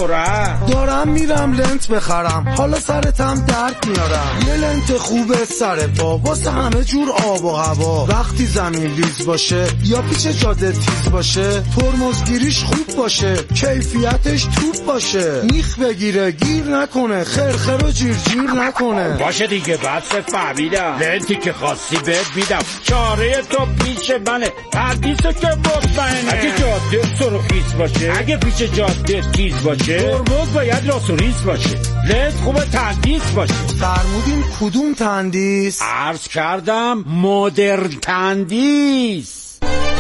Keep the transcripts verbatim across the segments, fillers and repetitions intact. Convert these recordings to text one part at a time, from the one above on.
دورم دارم میرم لنت بخرم، حالا سرتم درد میارم. یه لنت خوبه سر پا واسه همه جور آب و هوا. وقتی زمین لیز باشه یا پیچ جاده تیز باشه، ترمزگیریش خوب باشه، کیفیتش توپ باشه. میخ بگیره گیر نکنه، خرخر و جیر جیر نکنه. باشه دیگه بس فهمیدم، لنتی که خواستی بهت میدم. چاره تو پیش منه، تندیسو که مطمئنه. اگه جاده سرخیز باشه، اگه پیچ جاده تیز باشه، ترمز باید راست و ریز باشه. لنت خوبه تندیس باشه. فرمودین کدوم تندیس؟ عرض کردم مدرن تندیس.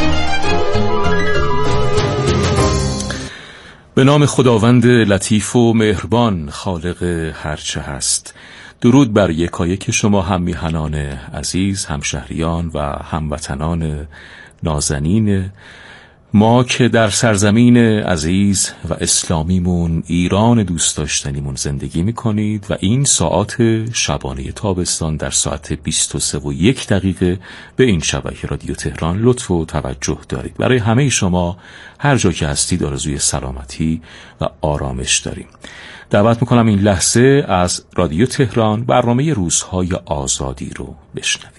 به نام خداوند لطیف و مهربان، خالق هرچه هست. درود بر یکایک شما هم میهنان عزیز، همشهریان و هموطنان نازنین ما که در سرزمین عزیز و اسلامیمون، ایران دوست داشتنیمون زندگی میکنید و این ساعات شبانه تابستان در ساعت بیست و سه و یک دقیقه به این شبکه رادیو تهران لطف و توجه دارید. برای همه شما هر جا که هستید آرزوی سلامتی و آرامش داریم. دعوت میکنم این لحظه از رادیو تهران برنامه روزهای آزادی رو بشنوید.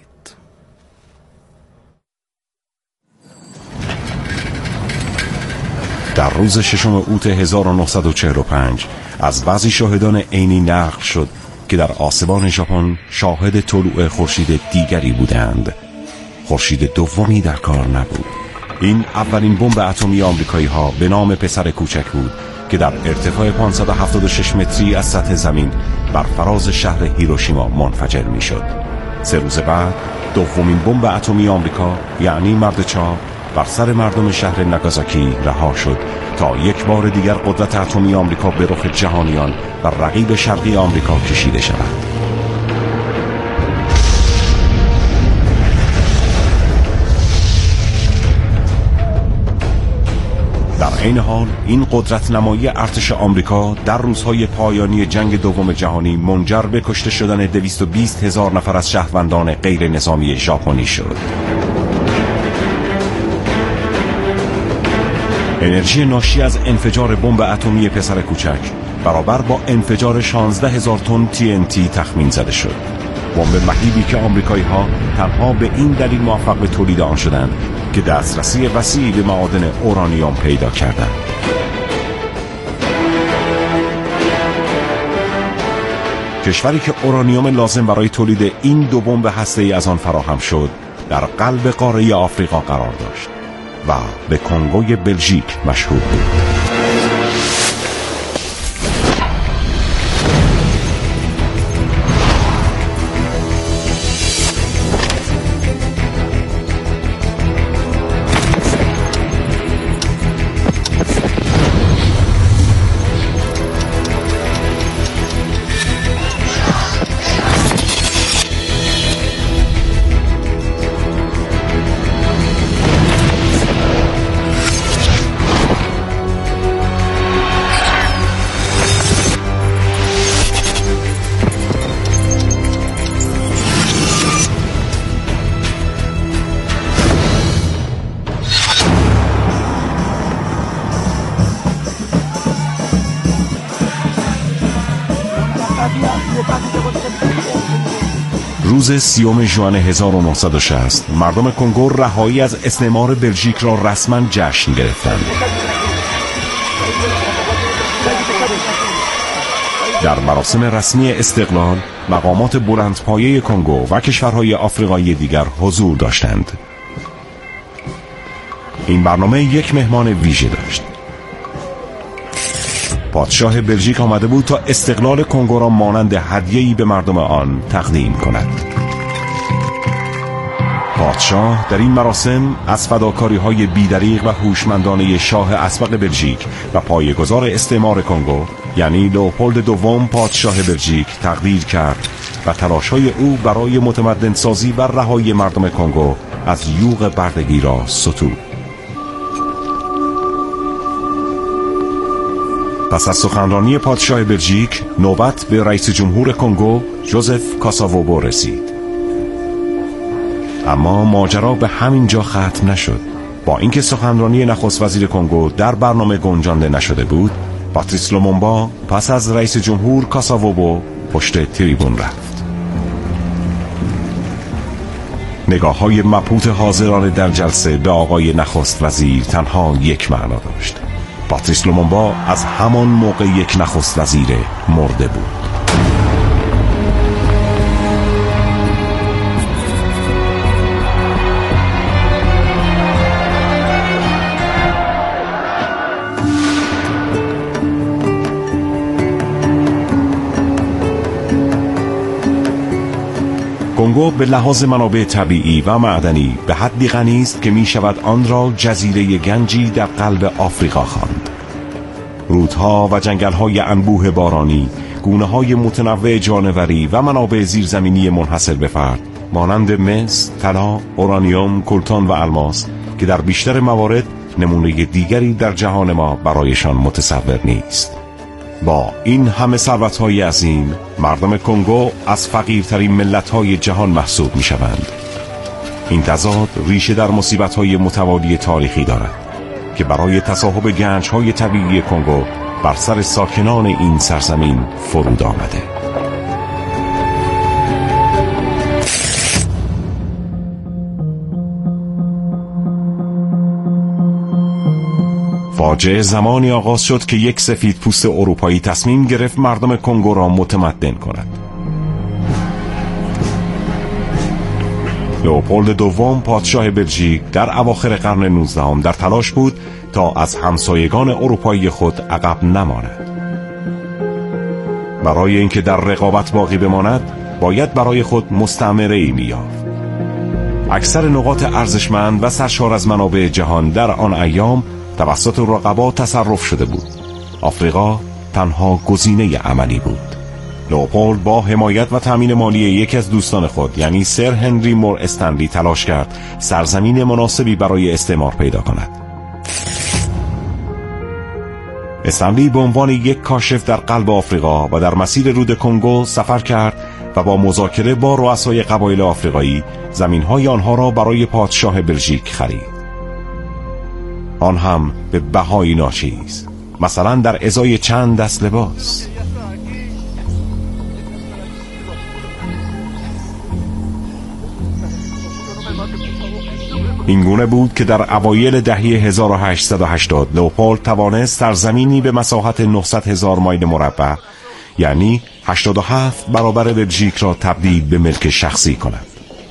در روز ششم اوت هزار و نهصد و چهل و پنج از بعضی شاهدان عینی نقل شد که در آسمان ژاپن شاهد طلوع خورشید دیگری بودند. خورشید دومی در کار نبود. این اولین بمب اتمی آمریکایی ها به نام پسر کوچک بود که در ارتفاع پانصد و هفتاد و شش متری از سطح زمین بر فراز شهر هیروشیما منفجر می شد. سه روز بعد دومین بمب اتمی آمریکا یعنی مرد چاق بر سر مردم شهر ناگازاکی رها شد تا یک بار دیگر قدرت اتمی آمریکا به رخ جهانیان و رقیب شرقی آمریکا کشیده شود. در این حال این قدرت نمایی ارتش آمریکا در روزهای پایانی جنگ دوم جهانی منجر به کشته شدن دویست و بیست هزار نفر از شهروندان غیر نظامی ژاپنی شد. انرژی ناشی از انفجار بمب اتمی پسر کوچک برابر با انفجار شانزده هزار تن تی ان تی تخمین زده شد. بمب مهیبی که آمریکایی ها تنها به این دلیل موفق به تولید آن شدند که دسترسی وسیعی به معادن اورانیوم پیدا کردند. کشوری که اورانیوم لازم برای تولید این دو بمب هسته‌ای از آن فراهم شد در قلب قاره آفریقا قرار داشت و به کنگوی بلژیک مشهور بود. روز سیوم ژوئن هزار و نهصد و شصت مردم کنگو رهایی از استعمار بلژیک را رسما جشن گرفتند. در مراسم رسمی استقلال مقامات بلندپایه کنگو و کشورهای آفریقایی دیگر حضور داشتند. این برنامه یک مهمان ویژه داشت. پادشاه بلژیک آمده بود تا استقلال کنگو را مانند هدیه‌ای به مردم آن تقدیم کند. پادشاه در این مراسم از فداکاری‌های بی‌دریغ و هوشمندانه شاه اسبق بلژیک و پایه‌گذار استعمار کنگو یعنی لئوپولد دوم پادشاه بلژیک تقدیر کرد و تلاش‌های او برای متمدن سازی و رهایی مردم کنگو از یوغ بردگی را ستود. پس از سخنرانی پادشاه بلژیک نوبت به رئیس جمهور کنگو ژوزف کاساووبو رسید. اما ماجرا به همین جا ختم نشد. با اینکه سخنرانی نخست وزیر کنگو در برنامه گنجانده نشده بود، پاتریس لومومبا پس از رئیس جمهور کاساووبو پشت تریبون رفت. نگاه های مبهوت حاضران در جلسه به آقای نخست وزیر تنها یک معنا داشت: پاتریس لومومبا از همان موقع یک نخست وزیر مرده بود. کنگو به لحاظ منابع طبیعی و معدنی به حدی غنی است که می شود آن را جزیره گنجی در قلب آفریقا خواند. رودها و جنگل‌های انبوه بارانی، گونه‌های متنوع جانوری و منابع زیرزمینی منحصر به فرد مانند مس، طلا، اورانیوم، کلتان و الماس که در بیشتر موارد نمونه دیگری در جهان ما برایشان متصور نیست. با این همه ثروت‌های عظیم، مردم کنگو از فقیرترین ملت‌های جهان محسوب می‌شوند. این تضاد ریشه در مصیبت‌های متوالی تاریخی دارد که برای تصاحب گنج‌های طبیعی کنگو بر سر ساکنان این سرزمین فرود آمده. فاجعه زمانی آغاز شد که یک سفید پوست اروپایی تصمیم گرفت مردم کنگو را متمدن کند. لئوپولد دوم پادشاه بلژیک در اواخر قرن نوزدهم در تلاش بود تا از همسایگان اروپایی خود عقب نماند. برای اینکه در رقابت باقی بماند، باید برای خود مستعمره‌ای می‌یافت. اکثر نقاط ارزشمند و سرشار از منابع جهان در آن ایام توسط رقبا تصرف شده بود. آفریقا تنها گزینه عملی بود. لئوپولد با حمایت و تامین مالی یکی از دوستان خود یعنی سر هنری مور استنلی تلاش کرد سرزمین مناسبی برای استعمار پیدا کند. استنلی به عنوان یک کاشف در قلب آفریقا و در مسیر رود کنگو سفر کرد و با مذاکره با رؤسای قبایل آفریقایی زمین‌های آنها را برای پادشاه بلژیک خرید. آن هم به بهای ناچیز، مثلا در ازای چند دست لباس. این گونه بود که در اوایل دهه هزار و هشتصد و هشتاد لئوپولد توانست سرزمینی به مساحت نهصد هزار مایل مربع یعنی هشتاد و هفت برابر بلژیک را تبدیل به ملک شخصی کند.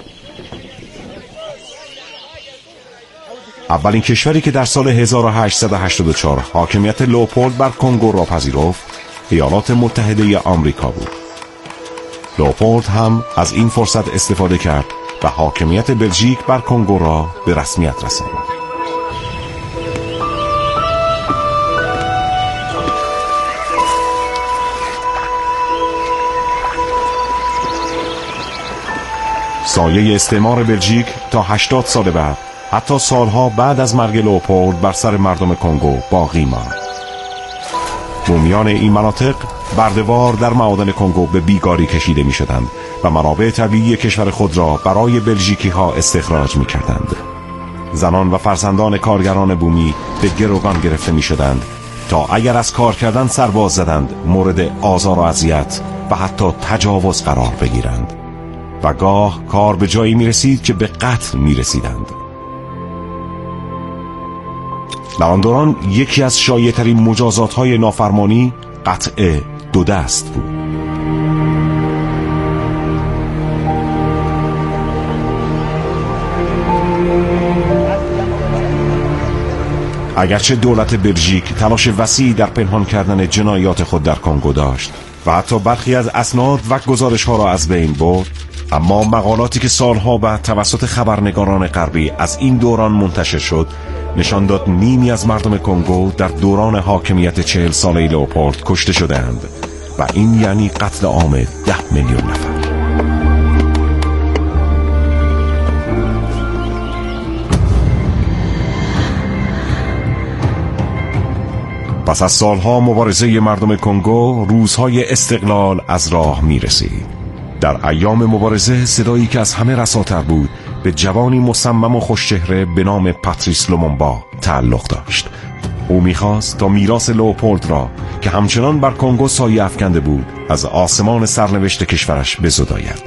اولین کشوری که در سال هزار و هشتصد و هشتاد و چهار حاکمیت لئوپولد بر کنگو را پذیرفت ایالات متحده آمریکا بود. لئوپولد هم از این فرصت استفاده کرد و حاکمیت بلژیک بر کنگو را به رسمیت رساند. سایه استعمار بلژیک تا هشتاد سال بعد، حتی سالها بعد از مرگ لئوپولد، بر سر مردم کنگو باقی ماند. بومیان این مناطق برده‌وار در معادن کنگو به بیگاری کشیده می شدند و منابع طبیعی کشور خود را برای بلژیکی ها استخراج می کردند. زنان و فرزندان کارگران بومی به گروگان گرفته می شدند تا اگر از کار کردن سرباز زدند مورد آزار و اذیت و حتی تجاوز قرار بگیرند و گاه کار به جایی می رسید که به قتل می رسیدند. در آن دوران یکی از شایع‌ترین مجازات‌های نافرمانی قطع دو دست بود. اگرچه دولت بلژیک تلاش وسیعی در پنهان کردن جنایات خود در کنگو داشت و حتی برخی از اسناد و گزارش‌ها را از بین برد، اما مقالاتی که سالها بعد توسط خبرنگاران غربی از این دوران منتشر شد نشان داد نیمی از مردم کنگو در دوران حاکمیت چهل ساله لئوپولد کشته شدند و این یعنی قتل عام ده میلیون نفر. پس از سالها مبارزه مردم کنگو، روزهای استقلال از راه می رسید. در ایام مبارزه صدایی که از همه رساتر بود به جوانی مصمم و خوشچهره به نام پاتریس لومومبا تعلق داشت. او می‌خواست تا میراث لئوپولد را که همچنان بر کنگو سایه افکنده بود از آسمان سرنوشت کشورش بزداید.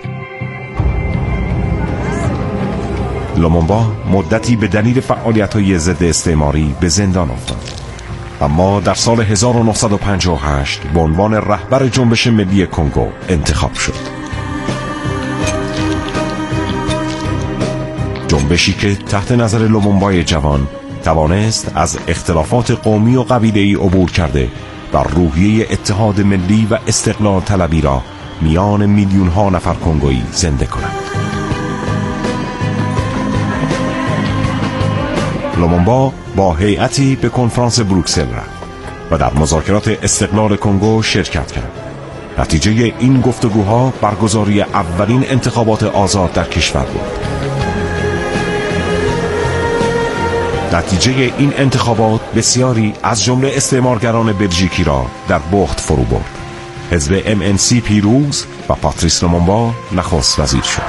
لومونبا مدتی به دلیل فعالیت‌های ضد استعماری به زندان افتاد، اما در سال هزار و نهصد و پنجاه و هشت به عنوان رهبر جنبش ملی کنگو انتخاب شد. جنبشی که تحت نظر لومونبای جوان توانست از اختلافات قومی و قبیله‌ای عبور کرده و روحیه اتحاد ملی و استقلال طلبی را میان میلیون ها نفر کنگویی زنده کند. لومونبا با هیئتی به کنفرانس بروکسل رفت و در مذاکرات استقلال کنگو شرکت کرد. نتیجه این گفتگوها برگزاری اولین انتخابات آزاد در کشور بود. نتیجه این انتخابات بسیاری از جمله استعمارگران بلژیکی را در بخت فرو برد. حزب ام ان سی پیروز و پاتریس لومونبا نخست وزیر شد.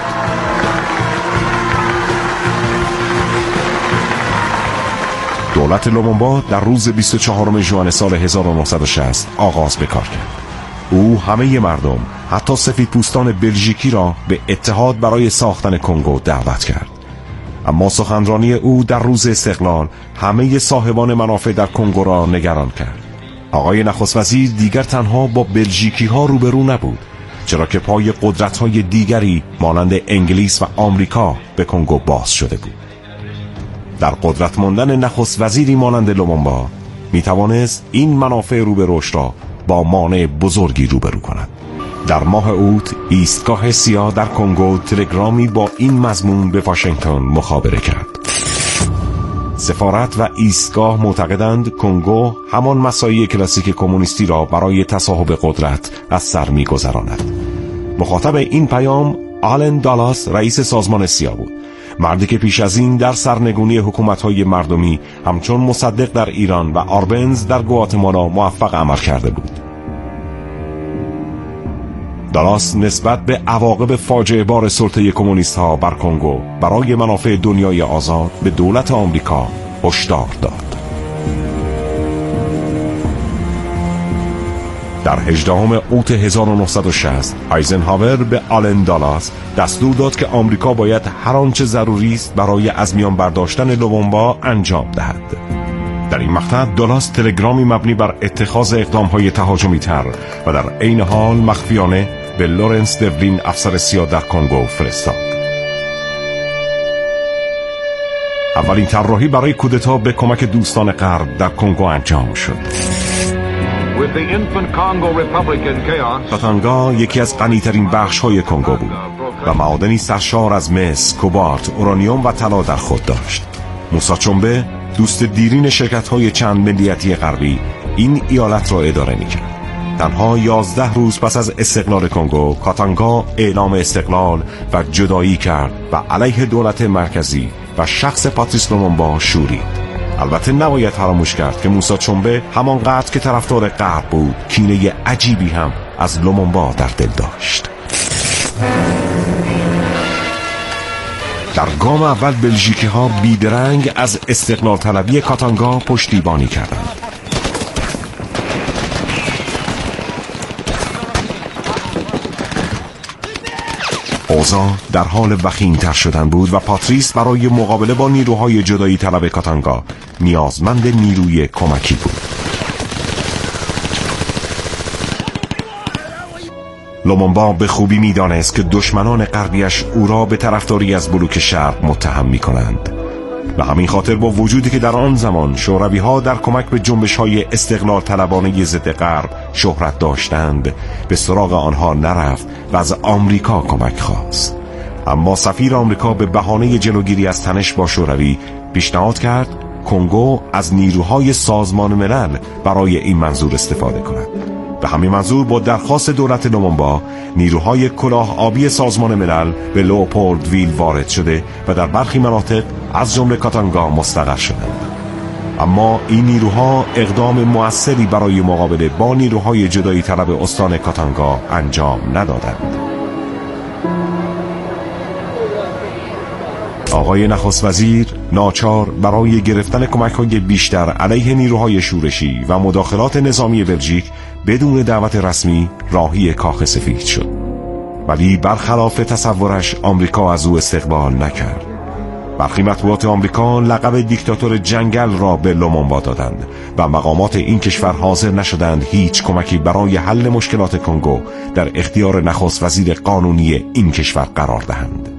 دولت لومونبا در روز بیست و چهارم ژوئن سال هزار و نهصد و شصت آغاز به کار کرد. او همه مردم، حتی سفیدپوستان بلژیکی را به اتحاد برای ساختن کنگو دعوت کرد. اما سخنرانی او در روز استقلال همه صاحبان منافع در کنگو را نگران کرد. آقای نخست وزیر دیگر تنها با بلژیکی ها روبرو نبود، چرا که پای قدرت های دیگری مانند انگلیس و آمریکا به کنگو باز شده بود. در قدرت ماندن نخست وزیری مانند لومونبا می توانست این منافع رو به رشد را با مانع بزرگی روبرو کند. در ماه اوت ایستگاه سیا در کنگو تلگرامی با این مضمون به واشنگتن مخابره کرد: سفارت و ایستگاه معتقدند کنگو همان مساعی کلاسیک کمونیستی را برای تصاحب قدرت از سر می‌گذراند. مخاطب این پیام آلن دالاس رئیس سازمان سیا بود، مردی که پیش از این در سرنگونی حکومت‌های مردمی همچون مصدق در ایران و آربنز در گواتمالا موفق عمل کرده بود. دالاس نسبت به عواقب فاجعه بار سلطه کمونیست‌ها بر کنگو برای منافع دنیای آزاد به دولت آمریکا هشدار داد. در هجدهم اوت هزار و نهصد و شصت آیزنهاور به آلن دالاس دستور داد که آمریکا باید هر آنچه ضروری است برای از میان برداشتن لومونبا انجام دهد. در این مقطع دالاس تلگرامی مبنی بر اتخاذ اقدام‌های تهاجمی تر و در عین حال مخفیانه به لورنس دوین افسر سیا در کنگو فرستاد. اولین طراحی برای کودتا به کمک دوستان غرب در کنگو انجام شد. کاتانگا یکی از غنی‌ترین بخش‌های کنگو بود و معادنی سرشار از مس، کوبالت، اورانیوم و طلا در خود داشت. موسی چومبه، دوست دیرین شرکت‌های چند ملیتی غربی، این ایالت را اداره می‌کرد. تنها یازده روز پس از استقلال کنگو، کاتانگا اعلام استقلال و جدایی کرد و علیه دولت مرکزی و شخص پاتریس لومونبا شورید. البته نباید فراموش کرد که موسی چومبه همانقدر که طرفدار غرب بود، کینه عجیبی هم از لومونبا در دل داشت. در گام اول بلژیکی ها بیدرنگ از استقلال طلبی کاتانگا پشتیبانی کردند. اوضاع در حال وخیم‌تر شدن بود و پاتریس برای مقابله با نیروهای جدایی طلب کاتانگا نیازمند نیروی کمکی بود. لومونبا به خوبی می‌دانست که دشمنان غربیش او را به طرفداری از بلوک شرق متهم می‌کنند و همین خاطر با وجودی که در آن زمان شوروی‌ها در کمک به جنبش‌های استقلال طلبانه ضد غرب شهرت داشتند، به سراغ آنها نرفت و از آمریکا کمک خواست. اما سفیر آمریکا به بهانه جلوگیری از تنش با شوروی پیشنهاد کرد کنگو از نیروهای سازمان ملل برای این منظور استفاده کند. به همین منظور با درخواست دولت لومونبا نیروهای کلاه آبی سازمان ملل به لئوپولدویل وارد شده و در برخی مناطق از جمله کاتانگا مستقر شدند. اما این نیروها اقدام مؤثری برای مقابله با نیروهای جدایی طلب استان کاتانگا انجام ندادند. آقای نخست وزیر ناچار برای گرفتن کمک‌های بیشتر علیه نیروهای شورشی و مداخلات نظامی بلژیک بدون دعوت رسمی راهی کاخ سفید شد. ولی برخلاف تصورش آمریکا از او استقبال نکرد. برخی مطبوعات آمریکا لقب دیکتاتور جنگل را به لومونبا دادند و مقامات این کشور حاضر نشدند هیچ کمکی برای حل مشکلات کنگو در اختیار نخست وزیر قانونی این کشور قرار دهند.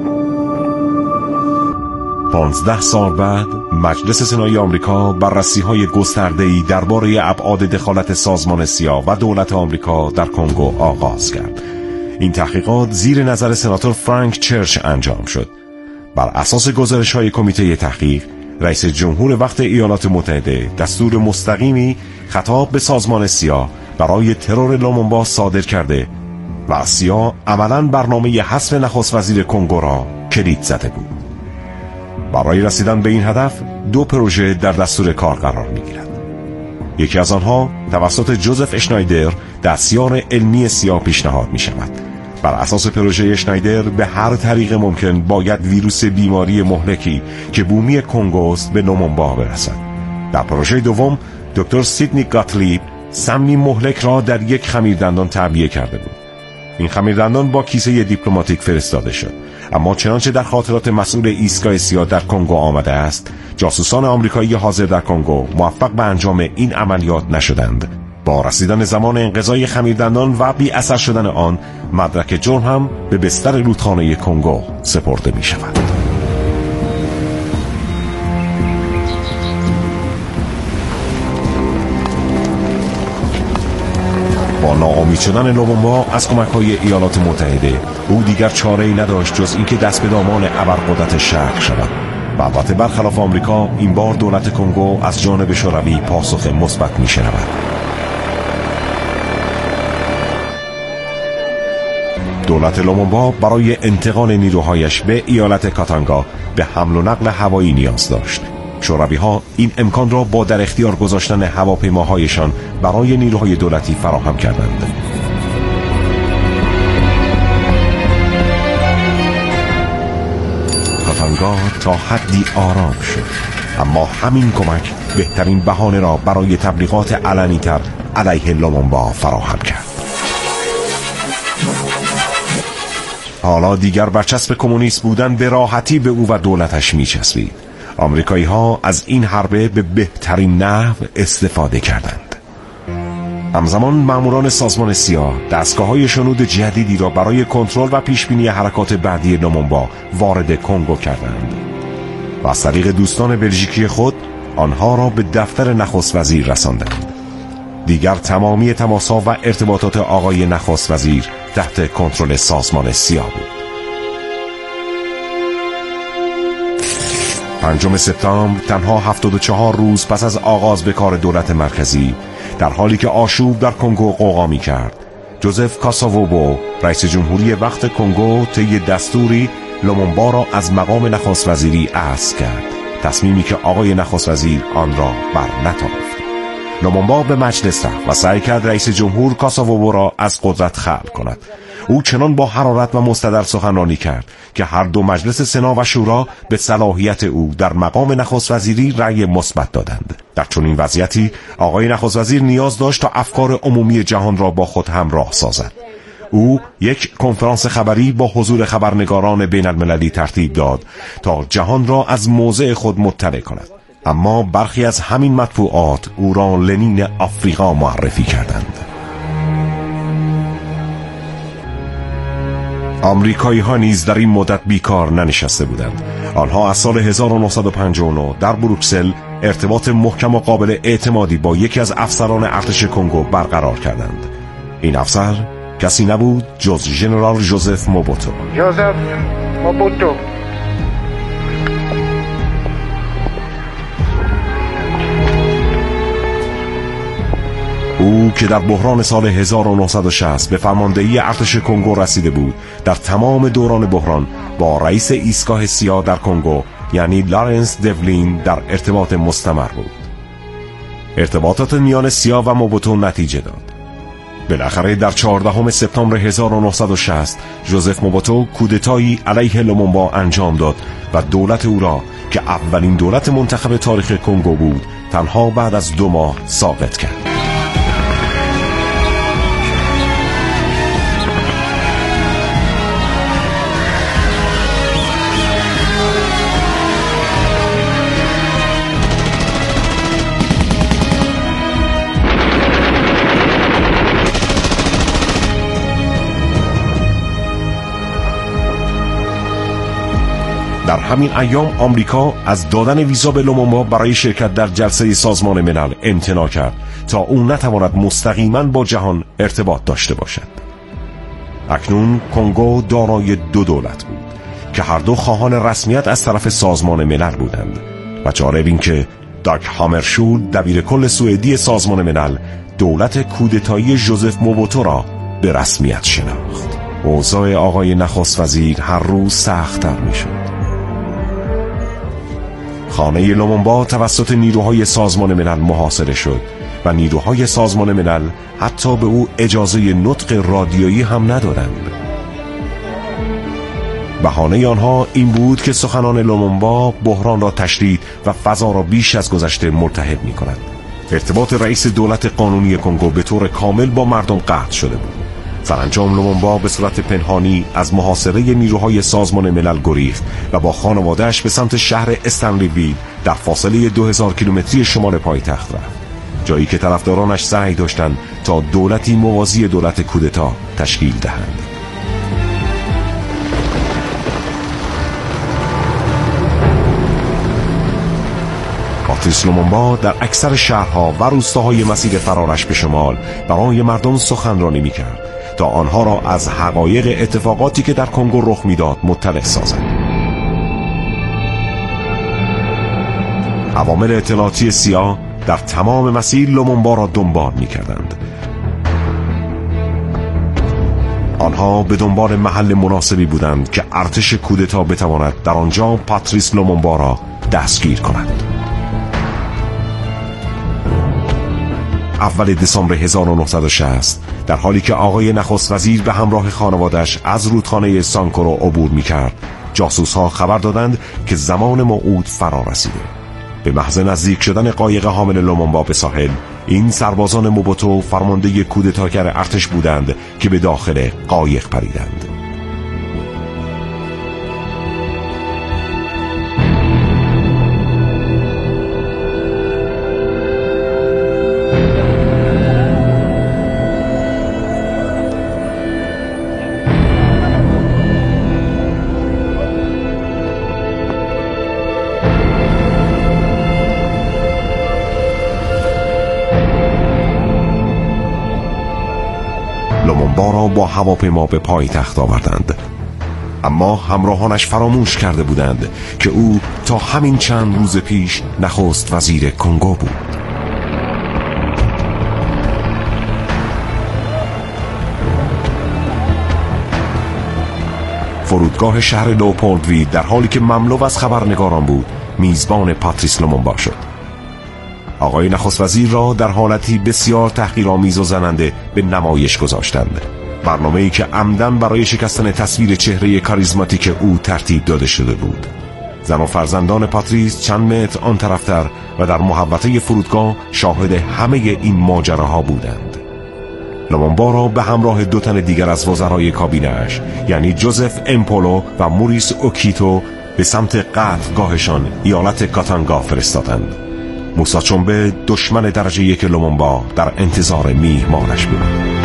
پانزده سال بعد مجلس سنای آمریکا بررسی‌های گسترده‌ای درباره ابعاد دخالت سازمان سیا و دولت آمریکا در کنگو آغاز کرد. این تحقیقات زیر نظر سناتور فرانک چرچ انجام شد. بر اساس گزارش‌های کمیته تحقیق، رئیس جمهور وقت ایالات متحده دستور مستقیمی خطاب به سازمان سیا برای ترور لومونبا صادر کرده و سیا عملاً برنامه حذف نخست وزیر کنگو را کلید زده بود. برای رسیدن به این هدف دو پروژه در دستور کار قرار می‌گیرد. یکی از آنها توسط جوزف اشنایدر دستیار علمی سیا پیشنهاد می‌شود. بر اساس پروژه اشنایدر به هر طریق ممکن باید ویروس بیماری مهلکی که بومی کنگوست به لومونبا برسد. در پروژه دوم دکتر سیدنی گاتلیب سمی مهلک را در یک خمیردندان تعبیه کرده بود. این خمیردندان با کیسه دیپلماتیک فرستاده شد، اما چنانچه در خاطرات مسئول ایستگاه سیا در کنگو آمده است، جاسوسان آمریکایی حاضر در کنگو موفق به انجام این عملیات نشدند. با رسیدن زمان انقضای خمیردندان و بی اثر شدن آن، مدرک جرم هم به بستر رودخانه کنگو سپرده می شود. با ناامید شدن لومونبا از کمک‌های ایالات متحده، او دیگر چاره‌ای نداشت جز اینکه دست به دامان ابرقدرت شرق شود. و البته برخلاف آمریکا، این بار دولت کنگو از جانب شوروی پاسخ مثبت می‌شنود. دولت لومونبا برای انتقال نیروهایش به ایالت کاتانگا به حمل و نقل هوایی نیاز داشت. شوروی‌ها این امکان را با در اختیار گذاشتن هواپیماهایشان برای نیروهای دولتی فراهم کردند. کاتانگا تا حدی آرام شد، اما همین کمک بهترین بهانه را برای تبلیغات علنی‌تر علیه لومونبا فراهم کرد. حالا دیگر برچسب کمونیست بودن به راحتی به او و دولتش می‌چسبید. آمریکایی ها از این حربه به بهترین نحو استفاده کردند. همزمان ماموران سازمان سیا دستگاه‌های شنود جدیدی را برای کنترل و پیشبینی حرکات بعدی لومونبا وارد کنگو کردند و از طریق دوستان بلژیکی خود آنها را به دفتر نخست وزیر رساندند. دیگر تمامی تماس‌ها و ارتباطات آقای نخست وزیر تحت کنترل سازمان سیا بود. پنجم سپتامبر، تنها هفتاد و چهار روز پس از آغاز به کار دولت مرکزی، در حالی که آشوب در کنگو غوغا می کرد، جوزف کاساووبو رئیس جمهوری وقت کنگو طی دستوری لومونبا را از مقام نخست وزیری عزل کرد، تصمیمی که آقای نخست وزیر آن را بر نتافت. لومونبا به مجلس رفت و سعی کرد رئیس جمهور کاساووبو را از قدرت خلع کند. او چنان با حرارت و مستدل سخنرانی کرد که هر دو مجلس سنا و شورا به صلاحیت او در مقام نخست وزیری رأی مثبت دادند. در چنین وضعیتی آقای نخست وزیر نیاز داشت تا افکار عمومی جهان را با خود همراه سازد. او یک کنفرانس خبری با حضور خبرنگاران بین المللی ترتیب داد تا جهان را از موضع خود مطلع کند. اما برخی از همین مطبوعات او را لنین آفریقا معرفی کردند. آمریکایی ها نیز در این مدت بیکار ننشسته بودند. آنها از سال هزار و نهصد و پنجاه و نه در بروکسل ارتباط محکم و قابل اعتمادی با یکی از افسران ارتش کنگو برقرار کردند. این افسر کسی نبود جز ژنرال جوزف موبوتو. جوزف موبوتو او که در بحران سال هزار و نهصد و شصت به فرماندهی ارتش کنگو رسیده بود، در تمام دوران بحران با رئیس ایستگاه سیا در کنگو یعنی لارنس دیولین در ارتباط مستمر بود. ارتباطات میان سیا و موبوتو نتیجه داد. بالاخره در چهاردهم سپتامبر هزار و نهصد و شصت ژوزف موبوتو کودتایی علیه لومومبا انجام داد و دولت او را که اولین دولت منتخب تاریخ کنگو بود تنها بعد از دو ماه ساقط کرد. در همین ایام آمریکا از دادن ویزا به لومومبا برای شرکت در جلسه سازمان ملل امتناع کرد تا او نتواند مستقیما با جهان ارتباط داشته باشد. اکنون کنگو دارای دو دولت بود که هر دو خواهان رسمیت از طرف سازمان ملل بودند و جالب این که داگ هامرشولد دبیر کل سوئدی سازمان ملل دولت کودتایی ژوزف موبوتو را به رسمیت شناخت. اوضاع آقای نخست وزیر هر روز سخت‌تر می‌شد. خانه لومومبا توسط نیروهای سازمان ملل محاصره شد و نیروهای سازمان ملل حتی به او اجازه نطق رادیویی هم ندادند. بهانه آنها این بود که سخنان لومومبا بحران را تشدید و فضا را بیش از گذشته ملتهب می کند. ارتباط رئیس دولت قانونی کنگو به طور کامل با مردم قطع شده بود. سرانجام لومومبا به صورت پنهانی از محاصره نیروهای سازمان ملل گریخت و با خانواده‌اش به سمت شهر استنلیویل در فاصله دو هزار کیلومتری شمال پایتخت رفت، جایی که طرفدارانش سعی داشتند تا دولتی موازی دولت کودتا تشکیل دهند. پاتریس لومومبا در اکثر شهرها و روستاهای مسیر فرارش به شمال برای مردم سخنرانی می‌کرد تا آنها را از حقایق اتفاقاتی که در کنگو رخ میداد مطلع سازد. عوامل اطلاعاتی سیاه در تمام مسیر لومومبا را دنبال می‌کردند. آنها به دنبال محل مناسبی بودند که ارتش کودتا بتواند در آنجا پاتریس لومومبا را دستگیر کند. اول دسامبر هزار و نهصد و شصت در حالی که آقای نخست وزیر به همراه خانواده‌اش از رودخانه سانکورو عبور می‌کرد، جاسوس‌ها خبر دادند که زمان موعود فرا رسیده. به محض نزدیک شدن قایق حامل لومومبا به ساحل، این سربازان موبوتو فرمانده کودتاگر ارتش بودند که به داخل قایق پریدند. لومومبا را با هواپیما به پایتخت آوردند، اما همراهانش فراموش کرده بودند که او تا همین چند روز پیش نخست وزیر کنگو بود. فرودگاه شهر لوپولدویل در حالی که مملو از خبرنگاران بود میزبان پاتریس لومومبا شد. آقای نخست وزیر را در حالتی بسیار تحقیرآمیز و زننده به نمایش گذاشتند. برنامه‌ای که عمدن برای شکستن تصویر چهره کاریزماتیک او ترتیب داده شده بود. زن و فرزندان پاتریس چند متر آن طرفتر و در محوطه فرودگاه شاهد همه این ماجراها بودند. لومومبا را به همراه دو تن دیگر از وزرای کابینه‌اش یعنی جوزف امپولو و موریس اوکیتو به سمت قتلگاهشان ایالت کاتانگا فرستادند. موسی چومبه دشمن درجه یک لومومبا در انتظار میهمانش بود.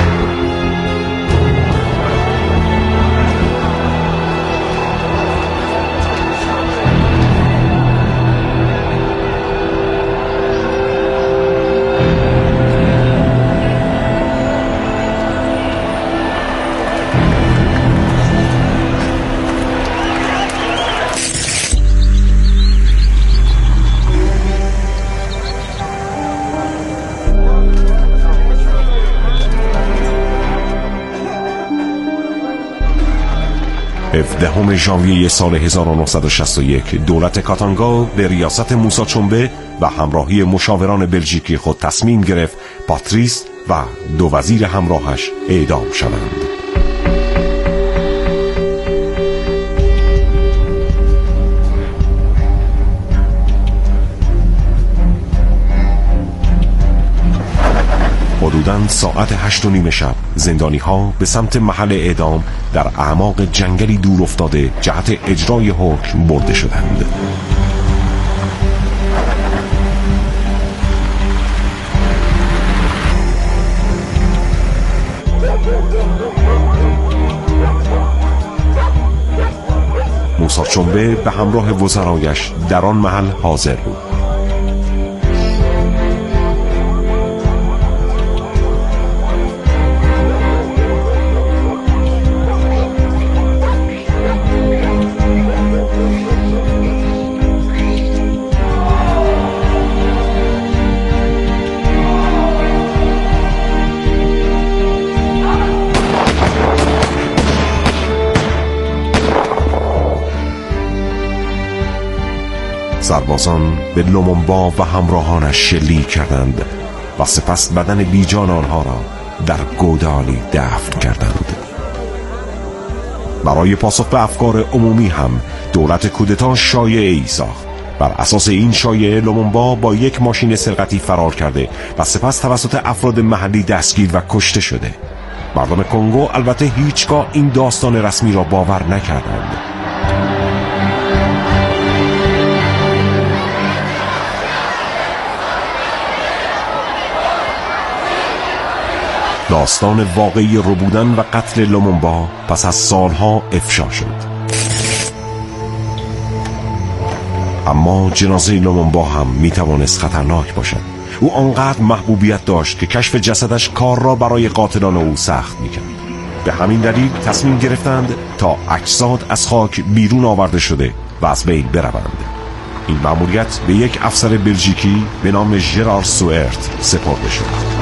هفدهم ژانویه سال هزار و نهصد و شصت و یک دولت کاتانگا به ریاست موسی چومبه و همراهی مشاوران بلژیکی خود تصمیم گرفت پاتریس و دو وزیر همراهش اعدام شدند. حدوداً ساعت هشت و نیم شب زندانی ها به سمت محل اعدام در اعماق جنگلی دور افتاده جهت اجرای حکم برده شدند. موسی چنبه به همراه وزرایش در آن محل حاضر بود. سربازان به لومونبا و همراهانش شلیک کردند و سپس بدن بیجان آنها را در گودالی دفن کردند. برای پاسخ به افکار عمومی هم دولت کودتا شایعه‌ای ساخت. بر اساس این شایعه لومونبا با یک ماشین سرقتی فرار کرده و سپس توسط افراد محلی دستگیر و کشته شده. مردم کنگو البته هیچگاه این داستان رسمی را باور نکردند. داستان واقعی ربودن و قتل لومونبا پس از سالها افشا شد. اما جنازه لومونبا هم میتوانست خطرناک باشد. او آنقدر محبوبیت داشت که کشف جسدش کار را برای قاتلان او سخت میکرد. به همین دلیل تصمیم گرفتند تا اجساد از خاک بیرون آورده شده و از بین بروند. این مأموریت به یک افسر بلژیکی به نام ژرار سوئرت سپرده شد.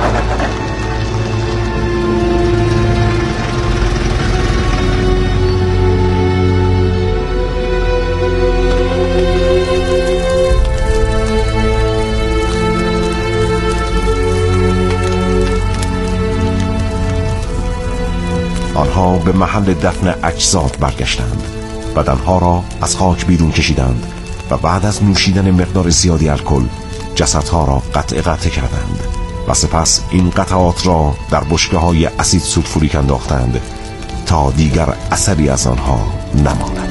آنها به محل دفن اجساد برگشتند. بدنها را از خاک بیرون کشیدند و بعد از نوشیدن مقدار زیادی الکل جسدها را قطع قطع کردند و سپس این قطعات را در بشکه‌های اسید سولفوریک انداختند تا دیگر اثری از آنها نماند.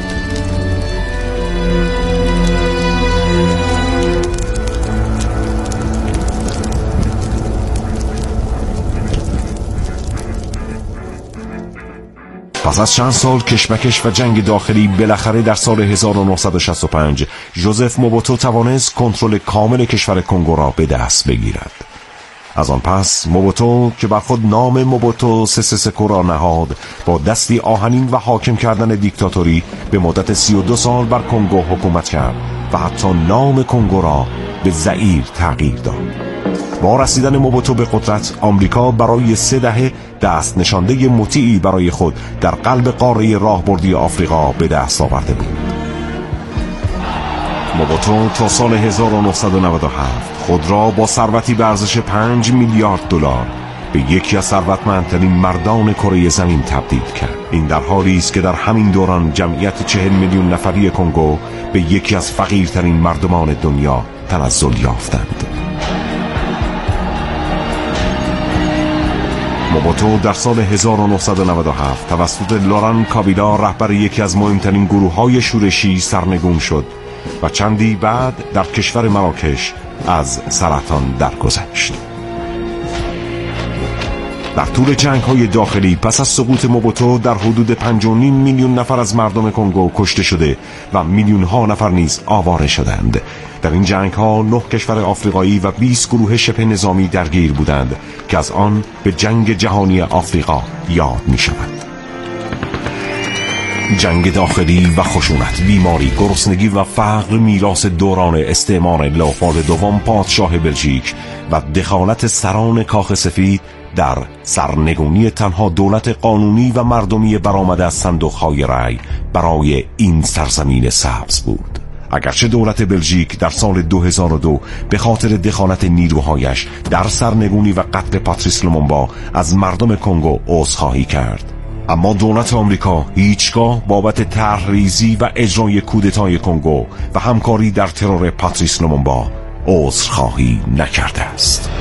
پس از چند سال کشمکش و جنگ داخلی بالاخره در سال هزار و نهصد و شصت و پنج ژوزف موبوتو توانست کنترل کامل کشور کنگو را به دست بگیرد. از آن پس موبوتو که بر خود نام موبوتو سه سه را نهاد با دستی آهنین و حاکم کردن دیکتاتوری به مدت سی و دو سال بر کنگو حکومت کرد و حتی نام کنگو را به زئیر تغییر داد. با رسیدن موبوتو به قدرت آمریکا برای سه دهه دست نشانده مطیعی برای خود در قلب قاره راهبردی آفریقا به دست آورده بود. موبوتو تا سال هزار و نهصد و نود و هفت خود را با ثروتی به ارزش پنج میلیارد دلار به یکی از ثروتمندترین مردان کره زمین تبدیل کرد. این در حالی است که در همین دوران جمعیت چهل میلیون نفری کنگو به یکی از فقیرترین مردمان دنیا تنزل یافتند. موبوتو در سال هزار و نهصد و نود و هفت توسط لوران کابیلا رهبر یکی از مهمترین گروه‌های شورشی سرنگون شد و چندی بعد در کشور مراکش از سرطان درگذشت. در طول جنگ‌های داخلی پس از سقوط موبوتو در حدود پنج و نیم میلیون نفر از مردم کنگو کشته شده و میلیون‌ها نفر نیز آواره شدند. در این جنگ‌ها نه کشور آفریقایی و بیست گروه شبه نظامی درگیر بودند که از آن به جنگ جهانی آفریقا یاد می‌شود. جنگ داخلی و خشونت، بیماری، گرسنگی و فقر میراث دوران استعمار لئوپارد دوم پادشاه بلژیک و دخالت سران کاخ سفید در سرنگونی تنها دولت قانونی و مردمی برآمده از صندوق‌های رأی برای این سرزمین سبز بود. اگرچه دولت بلژیک در سال دو هزار و دو به خاطر دخالت نیروهایش در سرنگونی و قتل پاتریس لومومبا از مردم کنگو عذرخواهی کرد، اما دولت آمریکا هیچگاه بابت طرحریزی و اجرای کودتای کنگو و همکاری در ترور پاتریس لومومبا عذرخواهی نکرده است.